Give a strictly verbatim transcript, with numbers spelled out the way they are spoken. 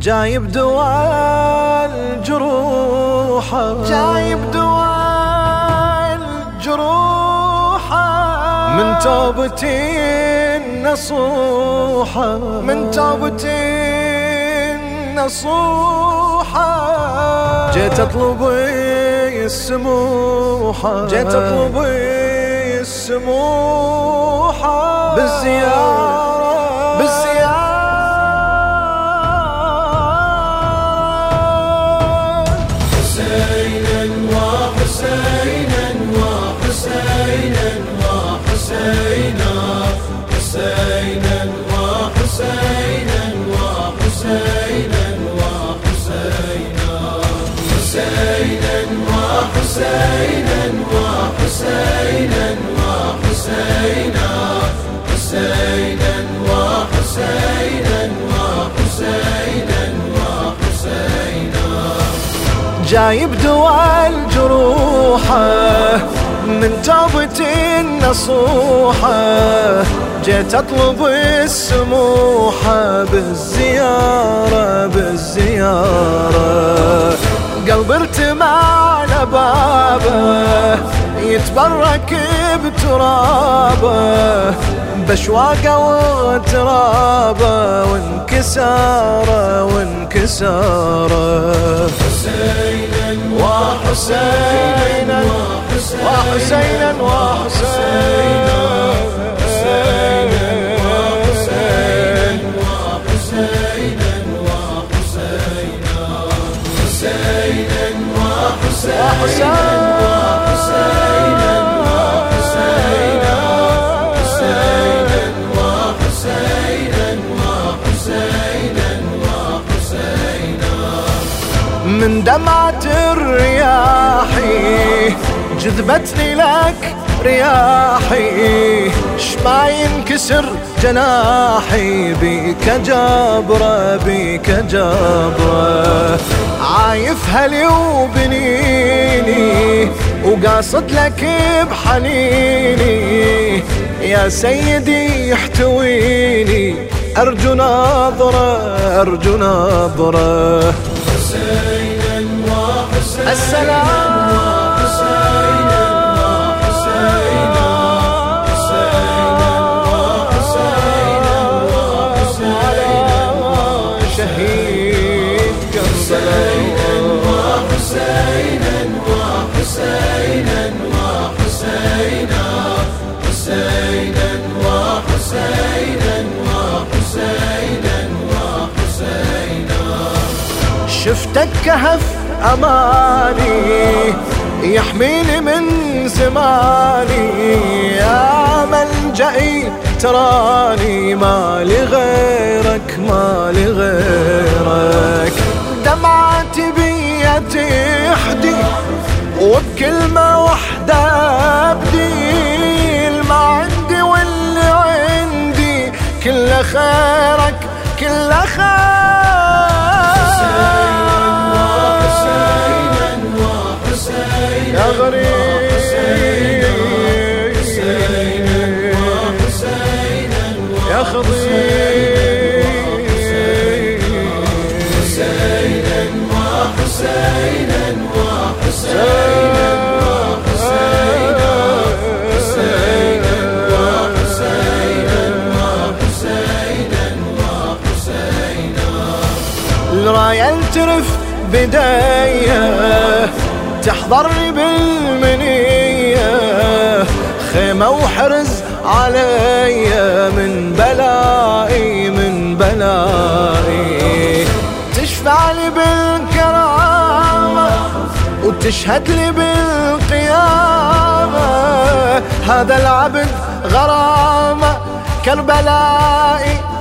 جايب دواء الجروح، جايب دواء الجروح من توبتي النصوحة، من توبتي النصوحة. جيت اطلب السموحة، جيت اطلب السموحة بالزيارة، بالزيارة. حسينا وحسينا وحسينا وحسينا، حسينا وحسينا وحسينا وحسينا، حسينا وحسينا وحسينا وحسينا، حسينا وحسينا وحسينا وحسينا. جايب دواء الجروحة من توبتي النصوحة، جيت اطلب السموحة بالزيارة، بالزيارة. قلبي ارتمى على بابه يتبرك بترابه، بشواقه وترابه وانكساره وانكساره. حسينا وحسينا وحسينا وحسينا، حسينا وحسينا وحسينا وحسينا، حسينا وحسينا وحسينا وحسينا، حسينا وحسينا وحسينا وحسينا. من دمعة الرياحي جذبتني لك رياحي، شما ينكسر جناحي بيك جابرة، بيك جابرة. عايف هلي وبنيني وقاصد لك بحنيني، يا سيدي احتويني، أرجو نظرة، أرجو نظرة. حسينا وحسينا السلام وحسينا وحسينا، حسينا وحسينا وحسينا شهيد حسينا وحسينا وحسينا وحسينا، حسينا وحسينا وحسينا وحسينا. شفتك كهف أماني يحميني من زماني، يا ملجئي تراني ما لغيرك، ما لغيرك. دمعتي بيا تحدي وبكلمة واحدة أبدي، الما عندي واللي عندي كله خيرك، كله خير. يا غريب يا خضير، حسينا وحسينا وحسينا وحسينا، حسينا وحسينا وحسينا وحسينا. الراية الترف بداية تحضرني بالمنية، خيمة وحرز عليا من بلائي، من بلائي. تشفع لي بالكرامة وتشهد لي بالقيامة، هذا العبد غرامة كربلائي